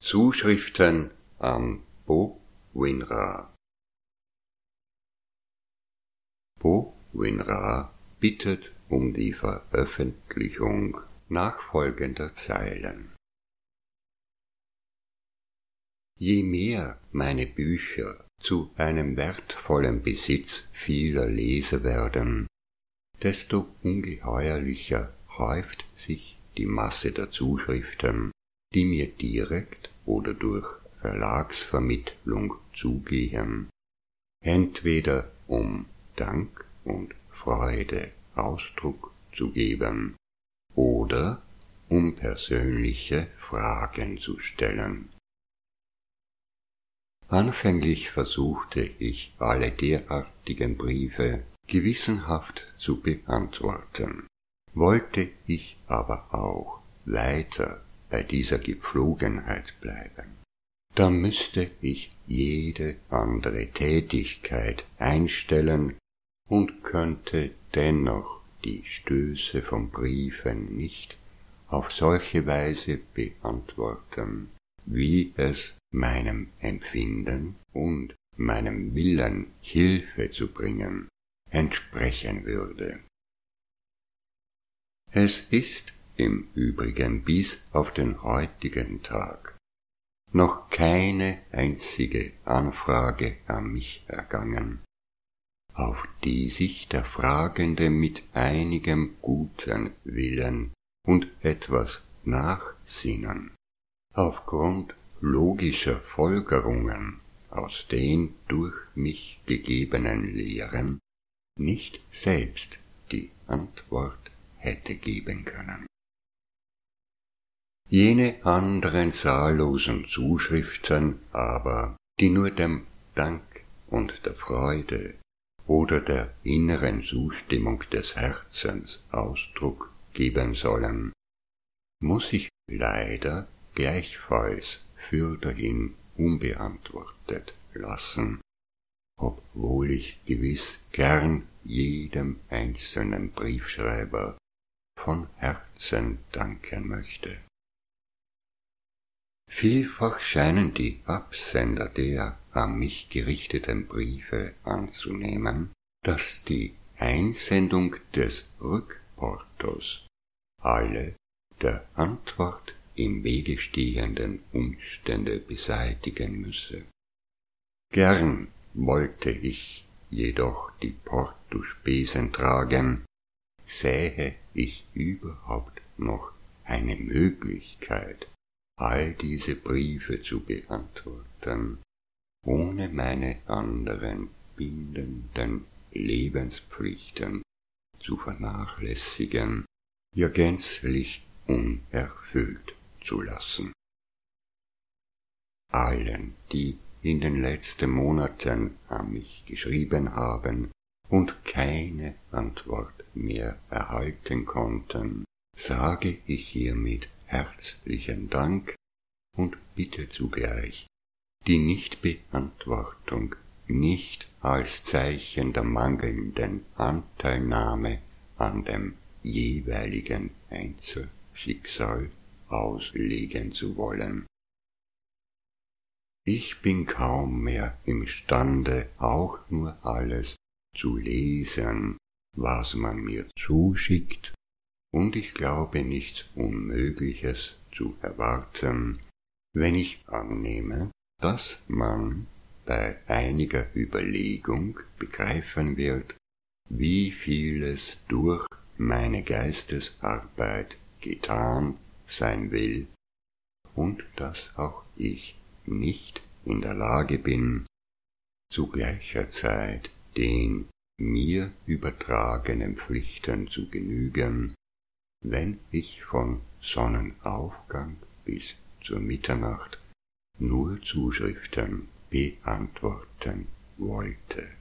Zuschriften an Bo Winra. Bo Winra bittet um die Veröffentlichung nachfolgender Zeilen. Je mehr meine Bücher zu einem wertvollen Besitz vieler Leser werden, desto ungeheuerlicher häuft sich die Masse der Zuschriften, die mir direkt oder durch Verlagsvermittlung zugehen, entweder um Dank und Freude Ausdruck zu geben oder um persönliche Fragen zu stellen. Anfänglich versuchte ich alle derartigen Briefe gewissenhaft zu beantworten, wollte ich aber auch weiter bei dieser Gepflogenheit bleiben, dann müsste ich jede andere Tätigkeit einstellen und könnte dennoch die Stöße von Briefen nicht auf solche Weise beantworten, wie es meinem Empfinden und meinem Willen Hilfe zu bringen entsprechen würde. Es ist im Übrigen bis auf den heutigen Tag noch keine einzige Anfrage an mich ergangen, auf die sich der Fragende mit einigem guten Willen und etwas Nachsinnen aufgrund logischer Folgerungen aus den durch mich gegebenen Lehren nicht selbst die Antwort hätte geben können. Jene anderen zahllosen Zuschriften aber, die nur dem Dank und der Freude oder der inneren Zustimmung des Herzens Ausdruck geben sollen, muss ich leider gleichfalls fürderhin unbeantwortet lassen, obwohl ich gewiss gern jedem einzelnen Briefschreiber von Herzen danken möchte. Vielfach scheinen die Absender der an mich gerichteten Briefe anzunehmen, dass die Einsendung des Rückportos alle der Antwort im Wege stehenden Umstände beseitigen müsse. Gern wollte ich jedoch die Portospesen tragen, sähe ich überhaupt noch eine Möglichkeit, all diese Briefe zu beantworten, ohne meine anderen bindenden Lebenspflichten zu vernachlässigen, ja gänzlich unerfüllt zu lassen. Allen, die in den letzten Monaten an mich geschrieben haben und keine Antwort mehr erhalten konnten, sage ich hiermit herzlichen Dank und bitte zugleich, die Nichtbeantwortung nicht als Zeichen der mangelnden Anteilnahme an dem jeweiligen Einzelschicksal auslegen zu wollen. Ich bin kaum mehr imstande, auch nur alles zu lesen, was man mir zuschickt, und ich glaube nichts Unmögliches zu erwarten, wenn ich annehme, dass man bei einiger Überlegung begreifen wird, wie vieles durch meine Geistesarbeit getan sein will und dass auch ich nicht in der Lage bin, zu gleicher Zeit den mir übertragenen Pflichten zu genügen, wenn ich von Sonnenaufgang bis zur Mitternacht nur Zuschriften beantworten wollte.